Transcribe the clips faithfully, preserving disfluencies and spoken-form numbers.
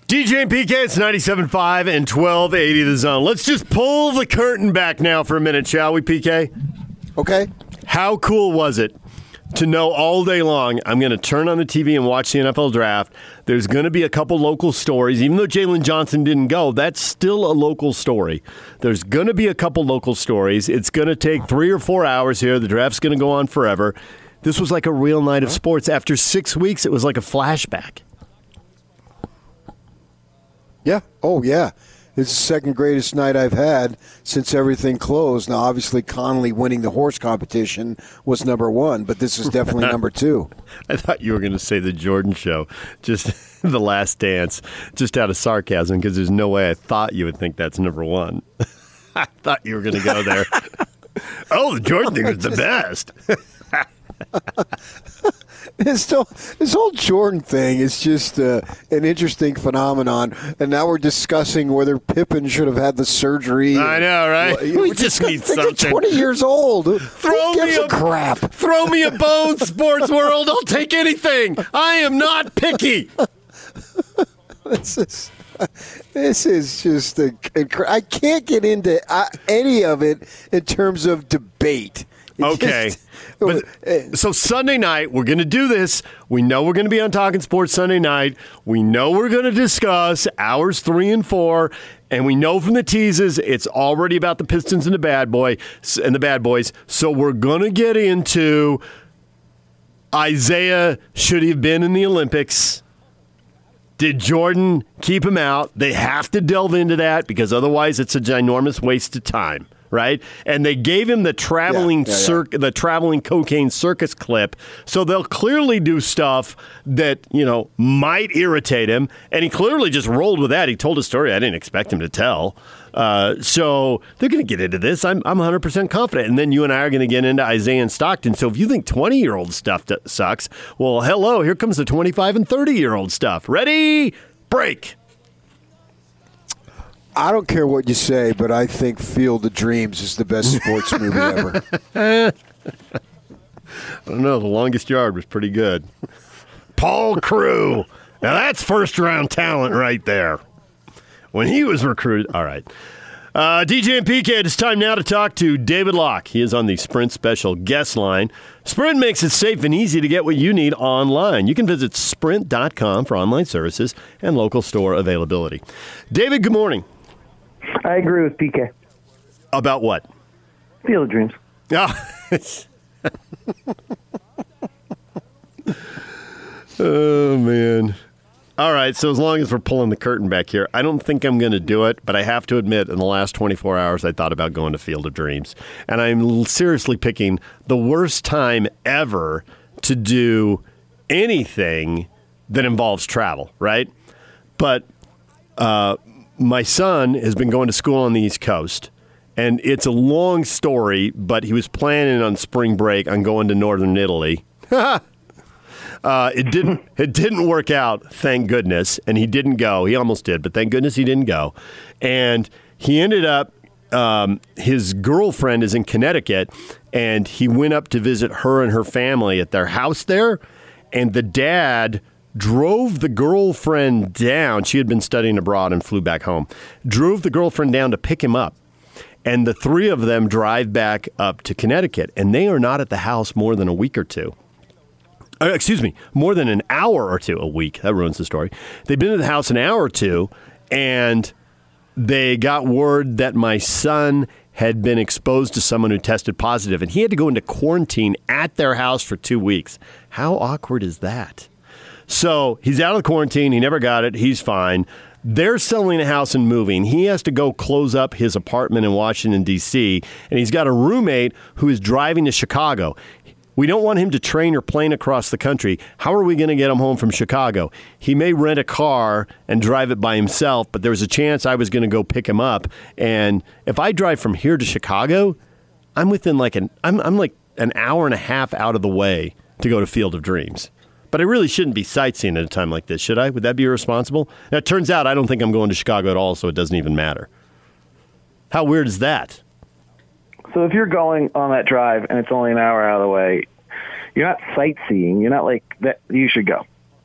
D J and P K, it's ninety-seven point five and twelve eighty The Zone. Let's just pull the curtain back now for a minute, shall we, P K? Okay. How cool was it to know all day long I'm going to turn on the T V and watch the N F L draft? There's going to be a couple local stories. Even though Jalen Johnson didn't go, that's still a local story. There's going to be a couple local stories. It's going to take three or four hours here. The draft's going to go on forever. This was like a real night of sports. After six weeks, it was like a flashback. Yeah. Oh, yeah. It's the second greatest night I've had since everything closed. Now, obviously, Connolly winning the horse competition was number one, but this is definitely number two. I thought you were going to say the Jordan Show, just The Last Dance, just out of sarcasm, because there's no way I thought you would think that's number one. I thought you were going to go there. Oh, the Jordan thing was the best. This whole, this whole Jordan thing is just uh, an interesting phenomenon, and now we're discussing whether Pippen should have had the surgery. I know, right? Well, we just need something. twenty years old. Throw Who me gives a, a crap. Throw me a bone, sports world. I'll take anything. I am not picky. This is this is just a, I can't get into uh, any of it in terms of debate. It Okay. Just, but, so Sunday night, we're going to do this. We know we're going to be on Talking Sports Sunday night. We know we're going to discuss hours three and four. And we know from the teases it's already about the Pistons and the bad boy and the bad boys. So we're going to get into Isaiah, should he have been in the Olympics? Did Jordan keep him out? They have to delve into that because otherwise it's a ginormous waste of time. Right, and they gave him the traveling yeah, yeah, cir- yeah. the traveling cocaine circus clip, so they'll clearly do stuff that you know might irritate him. And he clearly just rolled with that. He told a story I didn't expect him to tell. Uh, so they're going to get into this. I'm I'm one hundred percent confident. And then you and I are going to get into Isaiah and Stockton. So if you think twenty year old stuff t- sucks, well, hello, here comes the twenty-five and thirty year old stuff. Ready? Break. I don't care what you say, but I think Field of Dreams is the best sports movie ever. I don't know. The Longest Yard was pretty good. Paul Crew. Now that's first round talent right there. When he was recruited. All right. Uh, D J and P K, it's time now to talk to David Locke. He is on the Sprint Special Guest Line. Sprint makes it safe and easy to get what you need online. You can visit sprint dot com for online services and local store availability. David, good morning. I agree with P K. About what? Field of Dreams. Oh, man. All right, so as long as we're pulling the curtain back here, I don't think I'm going to do it, but I have to admit, in the last twenty-four hours, I thought about going to Field of Dreams. And I'm seriously picking the worst time ever to do anything that involves travel, right? But uh, my son has been going to school on the East Coast, and it's a long story, but he was planning on spring break on going to northern Italy. uh, it didn't it didn't work out, thank goodness, and he didn't go. He almost did, but thank goodness he didn't go. And he ended up, um, his girlfriend is in Connecticut, and he went up to visit her and her family at their house there, and the dad drove the girlfriend down. She had been studying abroad and flew back home. Drove the girlfriend down to pick him up. And the three of them drive back up to Connecticut. And they are not at the house more than a week or two. Uh, excuse me, more than an hour or two a week. That ruins the story. They've been at the house an hour or two, and they got word that my son had been exposed to someone who tested positive, and he had to go into quarantine at their house for two weeks. How awkward is that? So he's out of the quarantine. He never got it. He's fine. They're selling a house and moving. He has to go close up his apartment in Washington, D C, and he's got a roommate who is driving to Chicago. We don't want him to train or plane across the country. How are we going to get him home from Chicago? He may rent a car and drive it by himself, but there was a chance I was going to go pick him up. And if I drive from here to Chicago, I'm within like an I'm I'm like an hour and a half out of the way to go to Field of Dreams. But I really shouldn't be sightseeing at a time like this, should I? Would that be irresponsible? Now, it turns out I don't think I'm going to Chicago at all, so it doesn't even matter. How weird is that? So if you're going on that drive and it's only an hour out of the way, you're not sightseeing. You're not like that. You should go.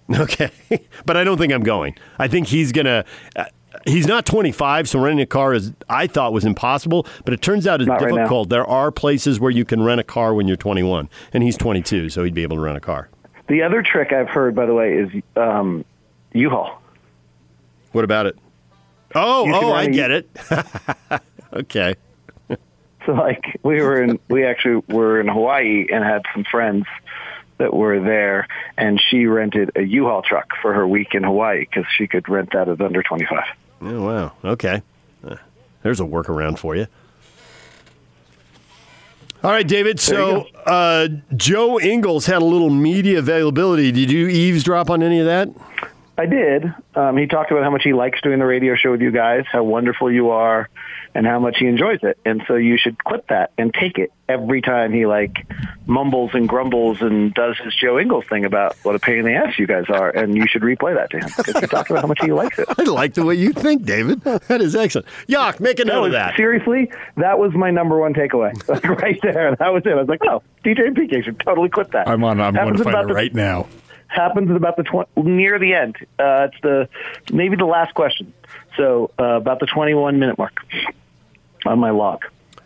Okay. But I don't think I'm going. I think he's going to uh, he's not twenty-five, so renting a car is I thought was impossible, but it turns out it's Not right difficult. now. There are places where you can rent a car when you're twenty-one, and he's twenty-two, so he'd be able to rent a car. The other trick I've heard, by the way, is um, U-Haul. What about it? Oh, You can oh, I rent a- get it. Okay. So, like, we were in, we actually were in Hawaii and had some friends that were there, and she rented a U-Haul truck for her week in Hawaii because she could rent that at under twenty-five. Oh, wow. Okay. Uh, there's a workaround for you. All right, David. There you So uh, Joe Ingles had a little media availability. Did you eavesdrop on any of that? I did. Um, he talked about how much he likes doing the radio show with you guys, how wonderful you are, and how much he enjoys it. And so you should clip that and take it every time he like mumbles and grumbles and does his Joe Ingles thing about what a pain in the ass you guys are. And you should replay that to him because he talked about how much he likes it. I like the way you think, David. That is excellent. Yock, make a That note was, of that. seriously, that was my number one takeaway right there. That was it. I was like, oh, D J and P K should totally clip that. I'm on. I'm going Happens to find about it the- right now. Happens at about the tw- near the end. Uh, it's the maybe the last question. So uh, about the twenty-one minute mark on my log.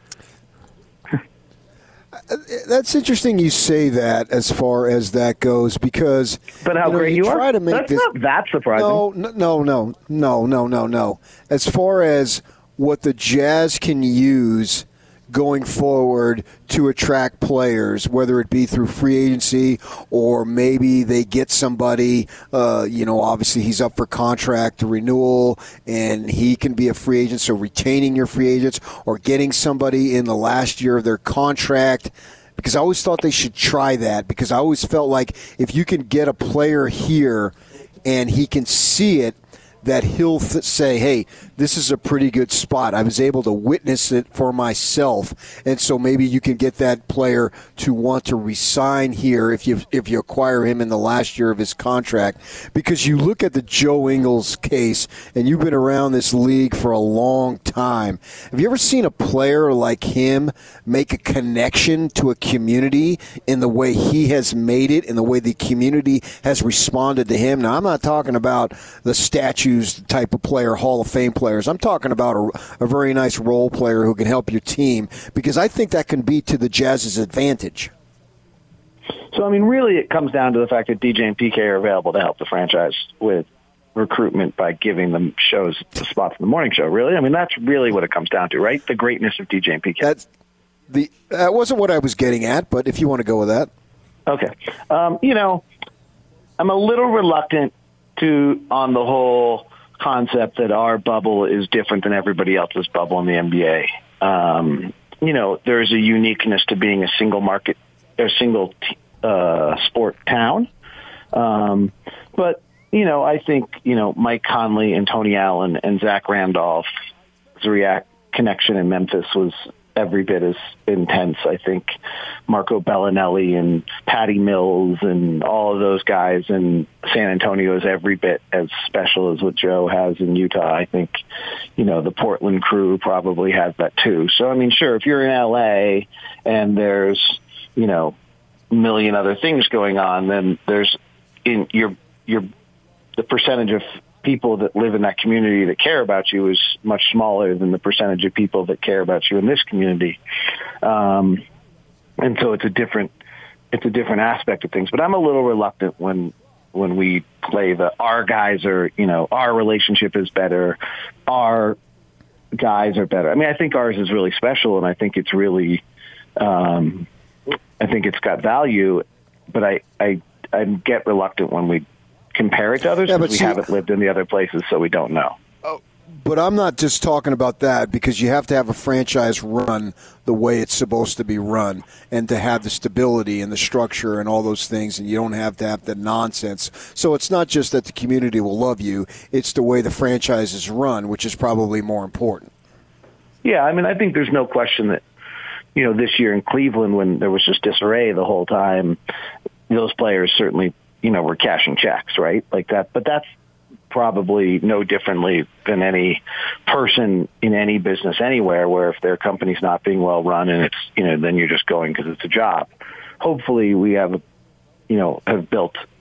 That's interesting you say that as far as that goes because But how you know, great you you, try are. to make That's this not that surprising. no, no, no, no, no, no, no. As far as what the Jazz can use going forward to attract players, whether it be through free agency or maybe they get somebody, uh, you know, obviously he's up for contract renewal and he can be a free agent, so retaining your free agents or getting somebody in the last year of their contract. Because I always thought they should try that because I always felt like if you can get a player here and he can see it, that he'll th- say, hey, this is a pretty good spot. I was able to witness it for myself. And so maybe you can get that player to want to resign here if you if you acquire him in the last year of his contract. Because you look at the Joe Ingles case, and you've been around this league for a long time. Have you ever seen a player like him make a connection to a community in the way he has made it, in the way the community has responded to him? Now, I'm not talking about the statues type of player, Hall of Fame players. I'm talking about a, a very nice role player who can help your team because I think that can be to the Jazz's advantage. So, I mean, really it comes down to the fact that D J and P K are available to help the franchise with recruitment by giving them shows, spots in the morning show, really. I mean, that's really what it comes down to, right? The greatness of D J and P K. That's the, that wasn't what I was getting at, but if you want to go with that. Okay. Um, you know, I'm a little reluctant to on the whole concept that our bubble is different than everybody else's bubble in the N B A. Um, you know, there's a uniqueness to being a single market, a single t- uh, sport town. Um, but, you know, I think, you know, Mike Conley and Tony Allen and Zach Randolph's react connection in Memphis was every bit as intense. I think Marco Bellinelli and Patty Mills and all of those guys in San Antonio is every bit as special as what Joe has in Utah. I think, you know, the Portland crew probably has that too. So, I mean, sure, if you're in L A and there's, you know, a million other things going on, then there's in your, your, the percentage of people that live in that community that care about you is much smaller than the percentage of people that care about you in this community. Um, and so it's a different, it's a different aspect of things, but I'm a little reluctant when, when we play the, our guys are, you know, our relationship is better. Our guys are better. I mean, I think ours is really special and I think it's really, um, I think it's got value, but I, I, I get reluctant when we compare it to others Yeah, because but we see- haven't lived in the other places, so we don't know. But I'm not just talking about that because you have to have a franchise run the way it's supposed to be run and to have the stability and the structure and all those things, and you don't have to have the nonsense. So it's not just that the community will love you, it's the way the franchise is run, which is probably more important. Yeah, I mean, I think there's no question that, you know, this year in Cleveland when there was just disarray the whole time, those players certainly, you know, were cashing checks, right? Like that, but that's probably no differently than any person in any business anywhere where if their company's not being well run and it's, you know, then you're just going because it's a job. Hopefully we have, you know, have built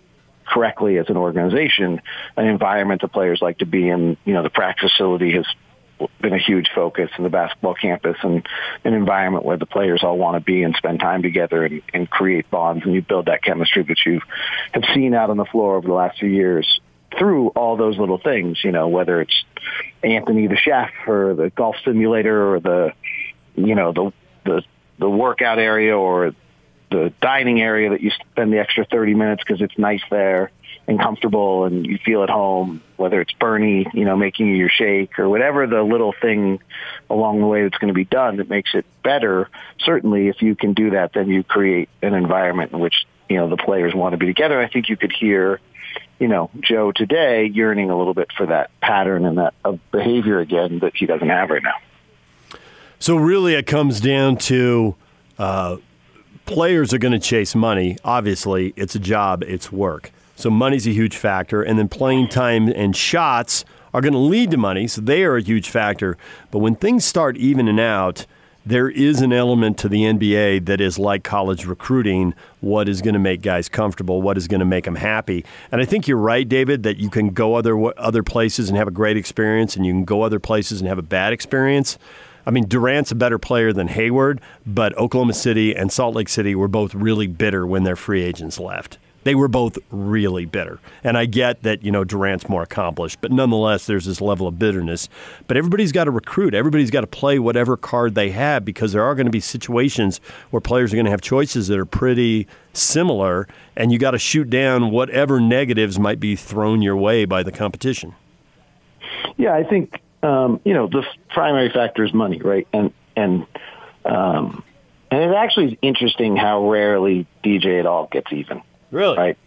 correctly as an organization, an environment that players like to be in. You know, the practice facility has been a huge focus in the basketball campus, and an environment where the players all want to be and spend time together and, and create bonds, and you build that chemistry that you have seen out on the floor over the last few years through all those little things, you know, whether it's Anthony the chef or the golf simulator or the, you know, the, the, the workout area or the dining area that you spend the extra thirty minutes because it's nice there and comfortable and you feel at home, whether it's Bernie, you know, making you your shake or whatever the little thing along the way that's going to be done that makes it better. Certainly, if you can do that, then you create an environment in which, you know, the players want to be together. I think you could hear, you know, Joe today yearning a little bit for that pattern and that of behavior again that he doesn't have right now. So really it comes down to uh, players are going to chase money. Obviously, it's a job, it's work. So money's a huge factor, and then playing time and shots are going to lead to money, so they are a huge factor. But when things start evening out, there is an element to the N B A that is like college recruiting, what is going to make guys comfortable, what is going to make them happy. And I think you're right, David, that you can go other other places and have a great experience, and you can go other places and have a bad experience. I mean, Durant's a better player than Hayward, but Oklahoma City and Salt Lake City were both really bitter when their free agents left. They were both really bitter. And I get that, you know, Durant's more accomplished, but nonetheless, there's this level of bitterness. But everybody's got to recruit. Everybody's got to play whatever card they have, because there are going to be situations where players are going to have choices that are pretty similar, and you got to shoot down whatever negatives might be thrown your way by the competition. Yeah, I think, um, you know, the primary factor is money, right? And, and, um, and it actually is interesting how rarely D J at all gets even. Really? Right.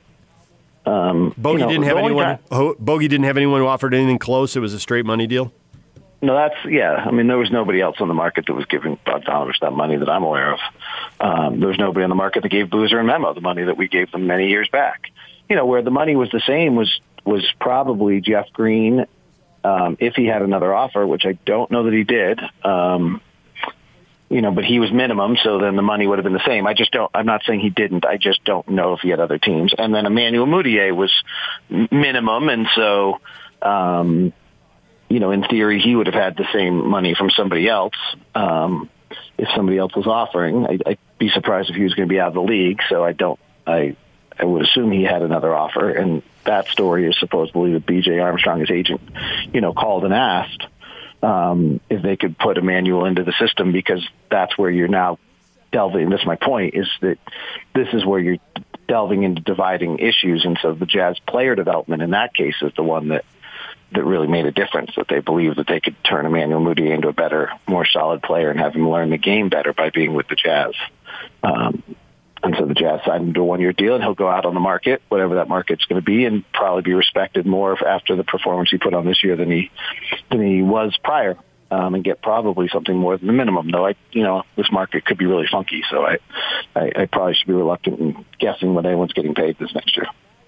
Um, Bogey you know, didn't have anyone. guy, Ho, Bogey didn't have anyone who offered anything close. It was a straight money deal. No, that's yeah. I mean, there was nobody else on the market that was giving Bogdanovich that money that I'm aware of. Um, there was nobody on the market that gave Boozer and Memo the money that we gave them many years back. You know, where the money was the same was was probably Jeff Green, um, if he had another offer, which I don't know that he did. Um, You know, but he was minimum, so then the money would have been the same. I just don't, I'm not saying he didn't. I just don't know if he had other teams. And then Emmanuel Mudiay was minimum, and so, um, you know, in theory, he would have had the same money from somebody else um, if somebody else was offering. I, I'd be surprised if he was going to be out of the league, so I don't, I, I would assume he had another offer. And that story is supposedly that B J Armstrong, his agent, you know, called and asked Um, if they could put Emmanuel into the system, because that's where you're now delving. That's my point, is that this is where you're delving into dividing issues. And so the Jazz player development in that case is the one that, that really made a difference, that they believed that they could turn Emmanuel Mudiay into a better, more solid player and have him learn the game better by being with the Jazz. Um, And so the Jazz signed him to a one-year deal, and he'll go out on the market, whatever that market's going to be, and probably be respected more after the performance he put on this year than he than he was prior, um, and get probably something more than the minimum. Though I, you know, this market could be really funky, so I, I, I probably should be reluctant in guessing what anyone's getting paid this next year.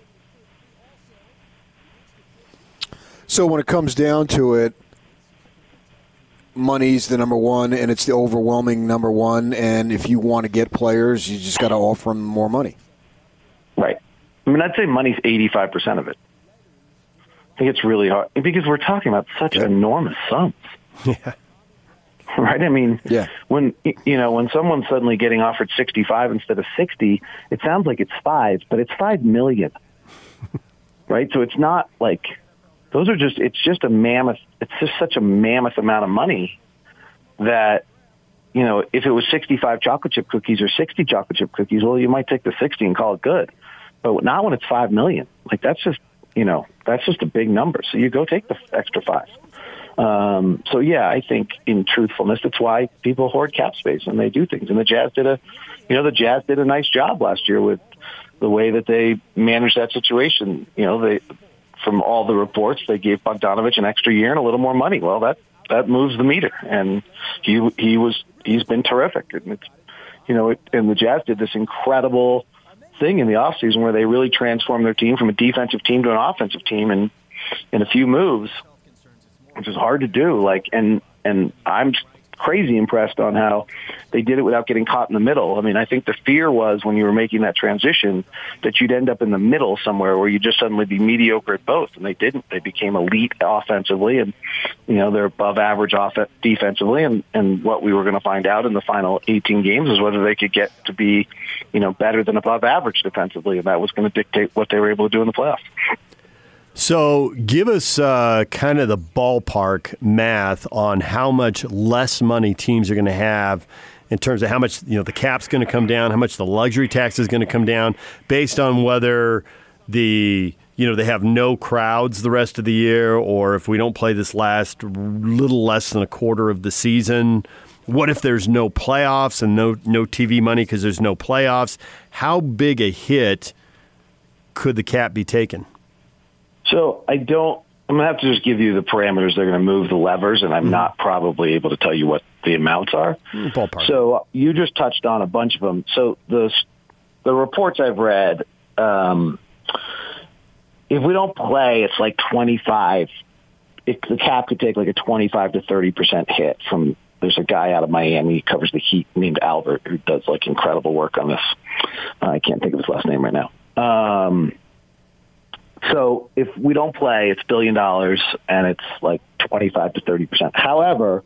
So when it comes down to it, money's the number one, and it's the overwhelming number one. And if you want to get players, you just got to offer them more money. Right. I mean, I'd say money's eighty-five percent of it. I think it's really hard because we're talking about such yeah. enormous sums. Yeah. Right. I mean, yeah. when you know when someone's suddenly getting offered sixty-five instead of sixty, it sounds like it's five, but it's five million. Right. So it's not like. Those are just, it's just a mammoth, it's just such a mammoth amount of money that, you know, if it was sixty-five chocolate chip cookies or sixty chocolate chip cookies, well, you might take the sixty and call it good. But not when it's five million. Like, that's just, you know, that's just a big number. So you go take the extra five. Um, so, yeah, I think in truthfulness, that's why people hoard cap space and they do things. And the Jazz did a, you know, the Jazz did a nice job last year with the way that they managed that situation. You know, they, from all the reports, they gave Bogdanovich an extra year and a little more money. Well, that, that moves the meter, and he he was he's been terrific. And it's, you know, it, and the Jazz did this incredible thing in the offseason where they really transformed their team from a defensive team to an offensive team in in a few moves, which is hard to do. Like, and and I'm crazy impressed on how they did it without getting caught in the middle. I mean, I think the fear was when you were making that transition that you'd end up in the middle somewhere where you'd just suddenly be mediocre at both, and they didn't. They became elite offensively, and you know they're above average off defensively. And, and what we were going to find out in the final eighteen games is whether they could get to be, you know, better than above average defensively, and that was going to dictate what they were able to do in the playoffs. So give us uh, kind of the ballpark math on how much less money teams are going to have in terms of how much, you know, the cap's going to come down, how much the luxury tax is going to come down, based on whether the, you know, they have no crowds the rest of the year, or if we don't play this last little less than a quarter of the season. What if there's no playoffs and no no T V money because there's no playoffs? How big a hit could the cap be taken? So I don't, I'm going to have to just give you the parameters. They're going to move the levers, and I'm mm-hmm. not probably able to tell you what the amounts are. Ballpark. So you just touched on a bunch of them. So the, the reports I've read, um, if we don't play, it's like twenty-five. It, the cap could take like a twenty-five to thirty percent hit from, there's a guy out of Miami, he covers the Heat, named Albert, who does like incredible work on this. Uh, I can't think of his last name right now. Um, So if we don't play, it's billion dollars, and it's like twenty-five to thirty percent. However,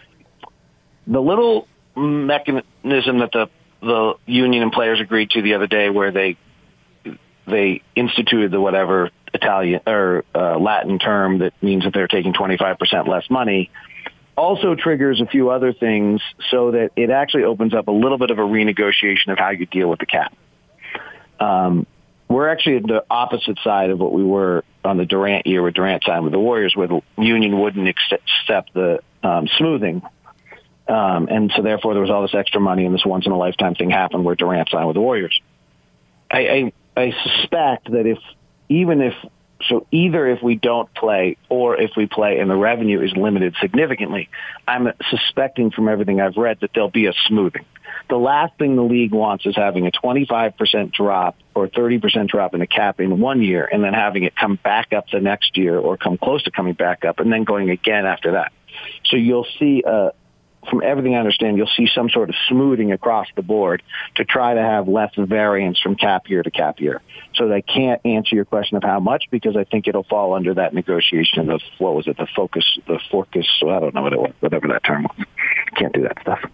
the little mechanism that the the union and players agreed to the other day, where they they instituted the whatever Italian or uh, Latin term that means that they're taking twenty-five percent less money, also triggers a few other things, so that it actually opens up a little bit of a renegotiation of how you deal with the cap. Um, We're actually at the opposite side of what we were on the Durant year, where Durant signed with the Warriors, where the union wouldn't accept the um, smoothing. Um, and so therefore there was all this extra money, and this once-in-a-lifetime thing happened where Durant signed with the Warriors. I, I, I suspect that if, even if, so either if we don't play or if we play and the revenue is limited significantly, I'm suspecting from everything I've read that there'll be a smoothing. The last thing the league wants is having a twenty-five percent drop or thirty percent drop in the cap in one year, and then having it come back up the next year or come close to coming back up, and then going again after that. So you'll see, uh, from everything I understand, you'll see some sort of smoothing across the board to try to have less variance from cap year to cap year. So I can't answer your question of how much, because I think it'll fall under that negotiation of, what was it, the focus, the focus, so I don't know what it was, whatever that term was. Can't do that stuff.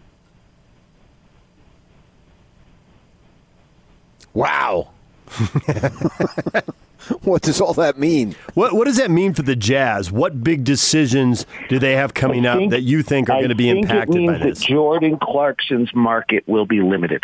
Wow. What does all that mean? What What does that mean for the Jazz? What big decisions do they have coming think, up that you think are going to be impacted by this? I think it means this? that Jordan Clarkson's market will be limited.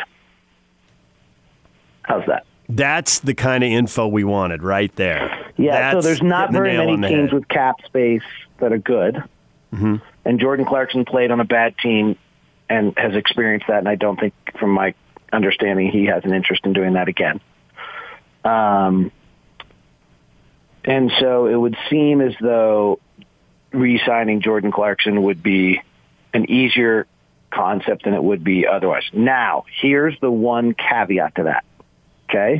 How's that? That's the kind of info we wanted right there. Yeah, That's so there's not the very many teams head. with cap space that are good. Mm-hmm. And Jordan Clarkson played on a bad team and has experienced that, and I don't think, from my understanding, he has an interest in doing that again. Um, and so it would seem as though re-signing Jordan Clarkson would be an easier concept than it would be otherwise. Now, here's the one caveat to that, okay?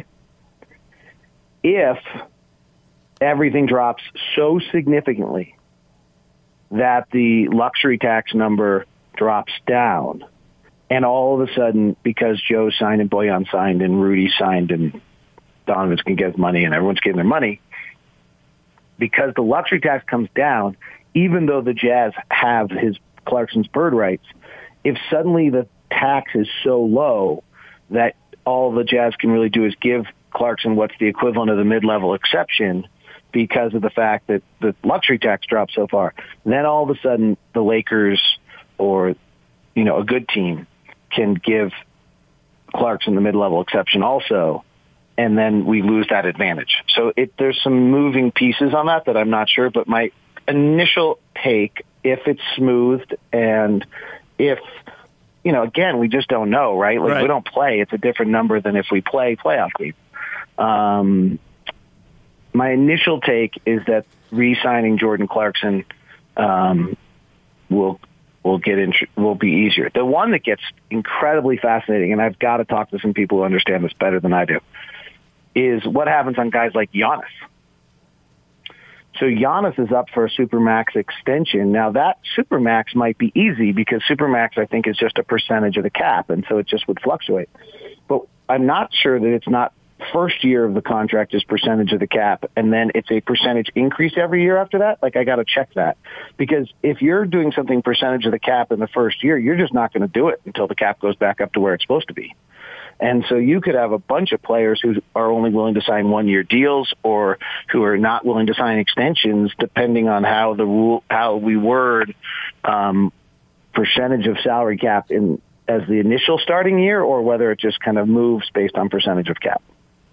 If everything drops so significantly that the luxury tax number drops down, and all of a sudden, because Joe signed and Bojan signed and Rudy signed and Donovan's can get his money and everyone's getting their money, because the luxury tax comes down, even though the Jazz have his Clarkson's bird rights, if suddenly the tax is so low that all the Jazz can really do is give Clarkson what's the equivalent of the mid-level exception because of the fact that the luxury tax dropped so far, then all of a sudden the Lakers or, you know, a good team can give Clarkson the mid-level exception also, and then we lose that advantage. So it, there's some moving pieces on that that I'm not sure, but my initial take, if it's smoothed and if, you know, again, we just don't know, right? Like, right. we don't play. It's a different number than if we play playoff games. Um, my initial take is that re-signing Jordan Clarkson um, will will get in, will be easier. The one that gets incredibly fascinating, and I've got to talk to some people who understand this better than I do, is what happens on guys like Giannis. So Giannis is up for a Supermax extension. Now, that Supermax might be easy because Supermax, I think, is just a percentage of the cap, and so it just would fluctuate. But I'm not sure that it's not first year of the contract is percentage of the cap, and then it's a percentage increase every year after that. Like, I got to check that. Because if you're doing something percentage of the cap in the first year, you're just not going to do it until the cap goes back up to where it's supposed to be. And so you could have a bunch of players who are only willing to sign one-year deals or who are not willing to sign extensions, depending on how the rule, how we word um, percentage of salary cap in as the initial starting year, or whether it just kind of moves based on percentage of cap.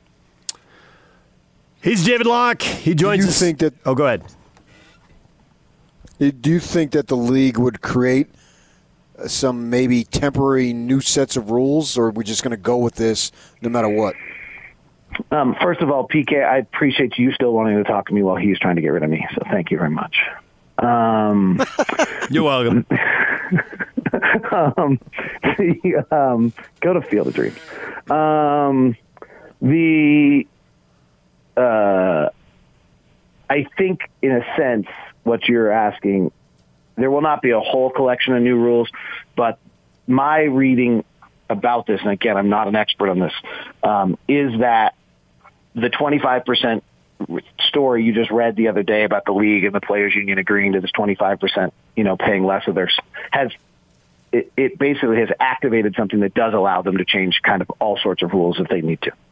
He's David Locke. He joins Do you us. think that? Oh, go ahead. Do you think that the league would create some maybe temporary new sets of rules, or are we just going to go with this no matter what? Um, first of all, P K, I appreciate you still wanting to talk to me while he's trying to get rid of me, so thank you very much. Um, You're welcome. um, the, um, go to Field of Dreams. Um, the uh, I think, in a sense, what you're asking, there will not be a whole collection of new rules, but my reading about this, and again, I'm not an expert on this, um, is that the twenty-five percent story you just read the other day about the league and the players union agreeing to this twenty-five percent, you know, paying less of theirs, has it, it basically has activated something that does allow them to change kind of all sorts of rules if they need to.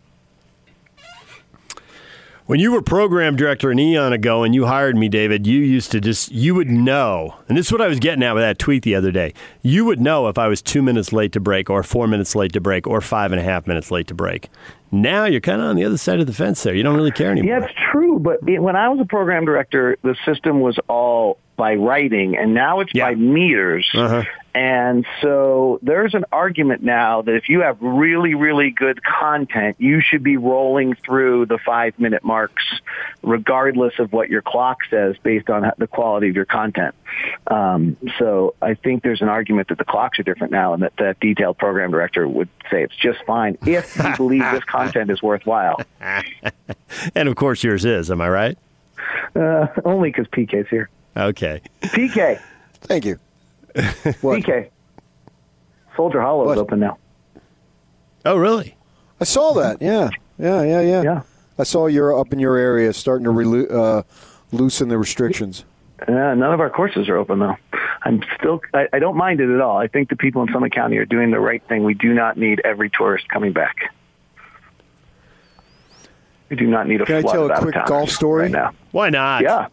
When you were program director an eon ago and you hired me, David, you used to just, you would know, and this is what I was getting at with that tweet the other day, you would know if I was two minutes late to break or four minutes late to break or five and a half minutes late to break. Now you're kind of on the other side of the fence there. You don't really care anymore. Yeah, it's true, but it, when I was a program director, the system was all by writing, and now it's Yeah. by meters. Uh-huh. And so there's an argument now that if you have really, really good content, you should be rolling through the five-minute marks regardless of what your clock says based on the quality of your content. Um, so I think there's an argument that the clocks are different now and that that detailed program director would say it's just fine if you believe this content is worthwhile. And, of course, yours is. Am I right? Uh, only because P K's here. Okay. P K. Thank you. What? P K. Soldier Hollow What? is open now. Oh, really? I saw that. Yeah, yeah, yeah, yeah. Yeah. I saw you're up in your area starting to relo- uh, loosen the restrictions. Uh, none of our courses are open, though. I'm still, I, I don't mind it at all. I think the people in Summit County are doing the right thing. We do not need every tourist coming back. We do not need a Can I flood tell of a quick out-of-towners golf story? right now. Why not? Yeah.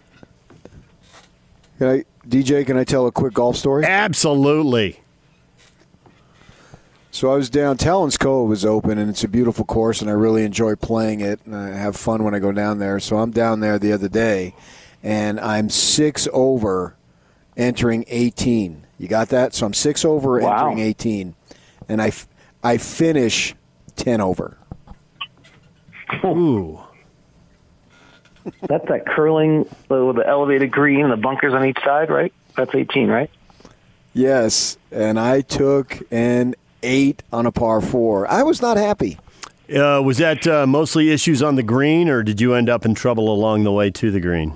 Can I, D J, can I tell a quick golf story? Absolutely. So I was down, Talon's Cove is open, and it's a beautiful course, and I really enjoy playing it, and I have fun when I go down there. So I'm down there the other day, and I'm six over entering eighteen. You got that? So I'm six over Wow. entering eighteen, and I, f- I finish ten over. Ooh. That's that curling uh, with the elevated green and the bunkers on each side, right? That's eighteen, right? Yes, and I took an eight on a par four. I was not happy. Uh, was that uh, mostly issues on the green, or did you end up in trouble along the way to the green?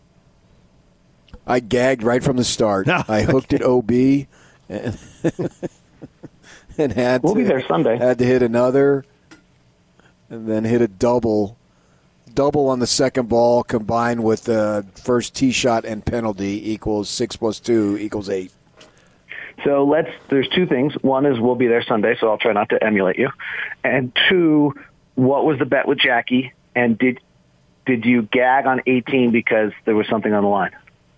I gagged right from the start. I hooked at O B and, and had We'll to, be there Sunday. Had to hit another, and then hit a double, double on the second ball combined with the first tee shot and penalty equals six plus two equals eight. So let's, there's two things. One is we'll be there Sunday, so I'll try not to emulate you. And two, what was the bet with Jackie? And did did you gag on eighteen because there was something on the line?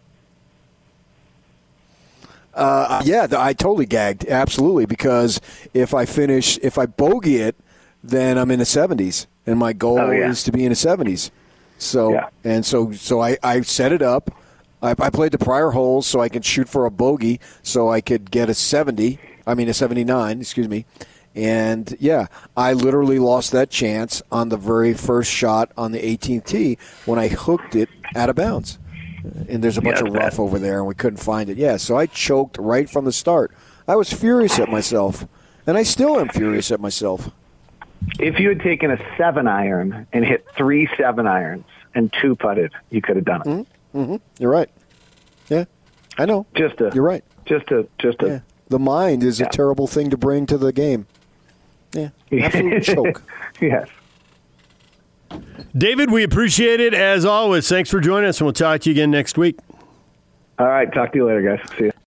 Uh, yeah, I totally gagged, absolutely, because if I finish, if I bogey it, then I'm in the seventies, and my goal Oh, yeah. is to be in the seventies. So Yeah. and so, so I, I set it up. I, I played the prior holes so I could shoot for a bogey, so I could get a seventy. I mean a seventy-nine, excuse me. And yeah, I literally lost that chance on the very first shot on the eighteenth tee when I hooked it out of bounds. And there's a bunch Yeah, of rough bad. over there, and we couldn't find it. Yeah, so I choked right from the start. I was furious at myself, and I still am furious at myself. If you had taken a seven iron and hit three seven irons and two putted, you could have done it. Mm-hmm. Mm-hmm. You're right. Yeah, I know. Just a, You're right. Just a, just a. Yeah. The mind is yeah. a terrible thing to bring to the game. Yeah, absolute choke. Yes. David, we appreciate it as always. Thanks for joining us, and we'll talk to you again next week. All right. Talk to you later, guys. See you.